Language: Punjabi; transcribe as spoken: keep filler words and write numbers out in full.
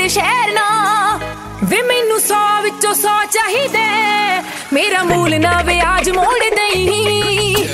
ਤੇਰੇ ਸ਼ਹਿਰ ਨਾ ਵੇ ਮੈਨੂੰ ਸੌ ਵਿੱਚੋਂ ਸੌ ਚਾਹੀਦੇ ਮੇਰਾ ਮੂਲ ਨਾ ਵਿਆਜ ਮੋੜ ਦਈ